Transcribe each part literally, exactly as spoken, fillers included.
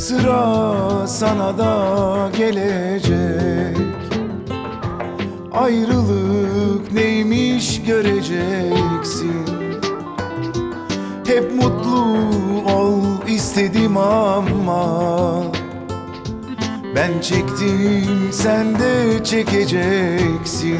Sıra sana da gelecek, ayrılık neymiş göreceksin. Hep mutlu ol istedim ama ben çektim, sen de çekeceksin.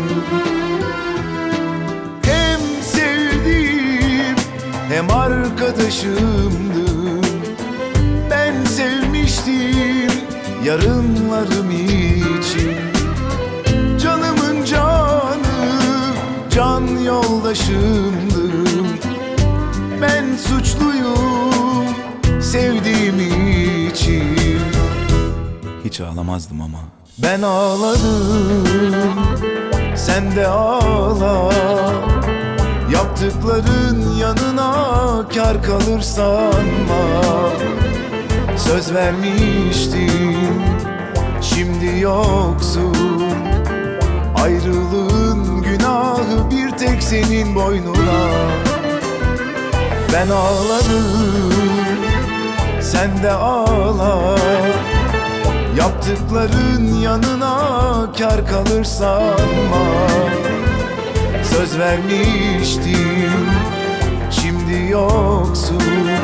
Hem sevdim hem arkadaşımdın. Ben sevmiştim yarınlarım için. Canımın canı, can yoldaşımdım. Ben suçluyum sevdiğim için. Hiç ağlamazdım ama Ben ağladım, sen de ağla. Yaptıkların yanına kar kalır sanma. Söz vermiştim, şimdi yoksun. Ayrılığın günahı bir tek senin boynuna. Ben ağladım, sen de ağla. Yaptıkların yanına kar kalır sanma. Söz vermiştim, şimdi yoksun.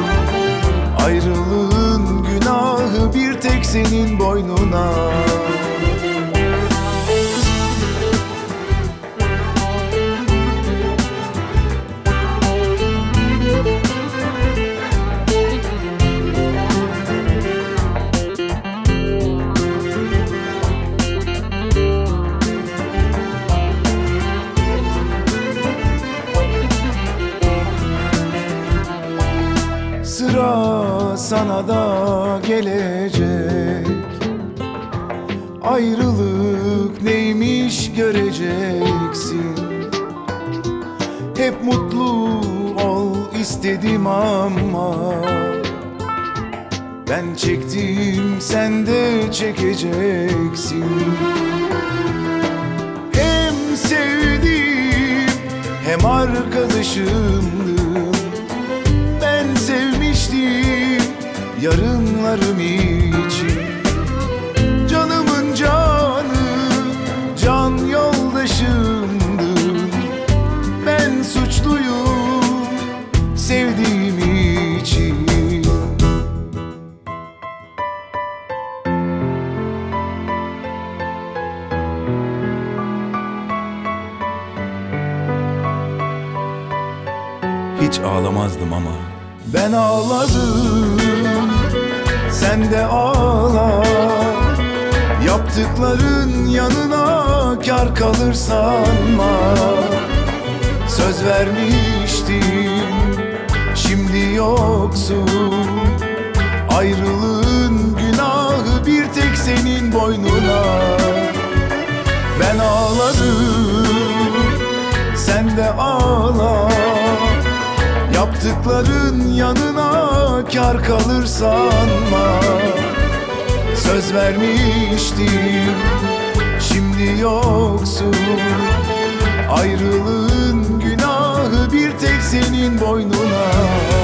Ayrılığın günahı bir tek senin boynuna. Sıra sana da gelecek, ayrılık neymiş göreceksin. Hep mutlu ol istedim ama ben çektim, sen de çekeceksin. Hem sevdim hem arkadaşımdın. Ben sevmiştim yarınlarım için. Canımın canı, can yoldaşımdın. Ben suçluyum sevdiğim için. hiç ağlamazdım ama Ben ağladım, sen de ağla. Yaptıkların yanına kar kalır sanma. Söz vermiştim, şimdi yoksun. Ayrılığın günahı bir tek senin boynuna. Ben ağladım, sen de ağla. Yaptıkların yanına kar kalır sanma. Söz vermiştim, şimdi yoksun. Ayrılığın günahı bir tek senin boynuna.